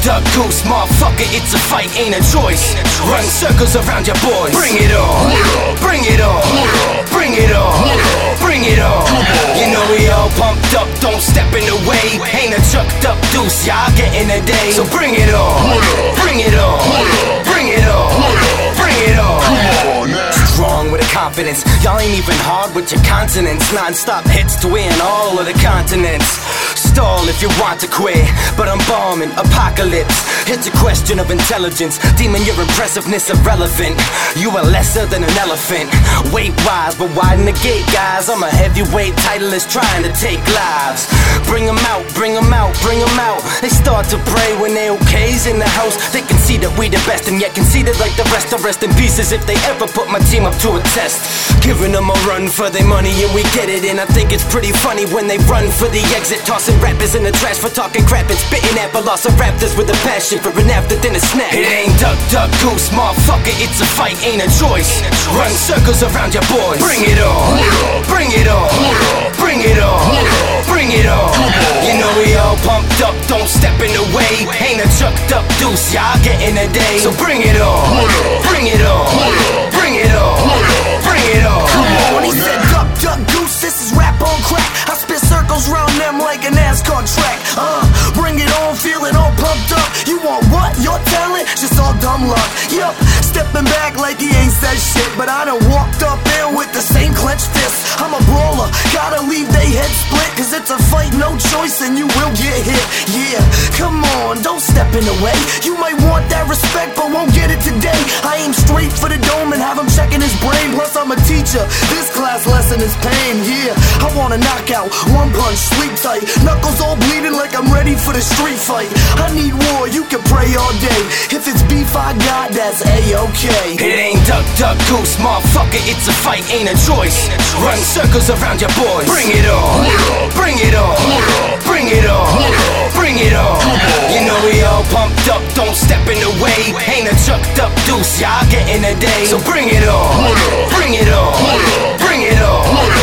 duck, goose, motherfucker, it's a fight, ain't a choice. Run circles around your boys. Bring it on, bring it on, bring it on, bring it on. You know we all pumped up, don't step in the way. Ain't a chucked up deuce, y'all getting a day. So bring it on, bring it on, bring it on, bring it on. Strong with a confidence, y'all ain't even hard with your consonants. Non-stop hits to win all of the continents. Stall if you want to quit, but I'm bombing apocalypse. It's a question of intelligence, deeming your impressiveness irrelevant. You are lesser than an elephant, weight-wise, but widen the gate, guys. I'm a heavyweight titleist trying to take lives. Bring them out, bring them out, bring them out. They start to pray when they okay's in the house. They can see that we the best and yet conceited like the rest. Of rest in pieces if they ever put my team up to a test. Giving them a run for their money and we get it. And I think it's pretty funny when they run for the exit, tossing rappers in the trash for talking crap and spitting at velociraptors with a passion for an after dinner snack. It ain't duck, duck, goose, motherfucker, it's a fight, ain't a choice. Run circles around your boys. Bring it on, bring it on, bring it on, bring it on. You know we all pumped up, don't step in the way. Ain't a chucked up deuce, y'all getting a day. So bring it on, bring it on, bring it on, bring it on. When he said duck, duck, goose, this is rap on crack. I spit circles round them like a NASCAR track. Bring it on, feel it all pumped up. You want what? Your talent? Just all dumb luck. Yup, stepping back like he ain't said shit, but I done walked up in with the same clenched fist. I'm a brawler, gotta leave they head split, cause it's a fight, no choice, and you will get hit. Yeah, come on, don't step in the way. You might want that respect, but won't get it today. I aim straight for the dome and have him checking his brain. Plus I'm a teacher, this class lesson is pain. Yeah, I want a knockout, one punch, sleep tight, knuckles all bleeding like I'm ready for the street fight. I need war, you can pray all day. If it's beef I got, that's A-okay. It ain't duck, duck, goose, motherfucker, it's a fight, ain't a choice. Run circles around your boys. Bring it on, bring it on, bring it on, bring it on. You know we all pumped up, don't step in the way. Ain't a chucked up deuce, y'all getting a day. So bring it on, bring it on, bring it on.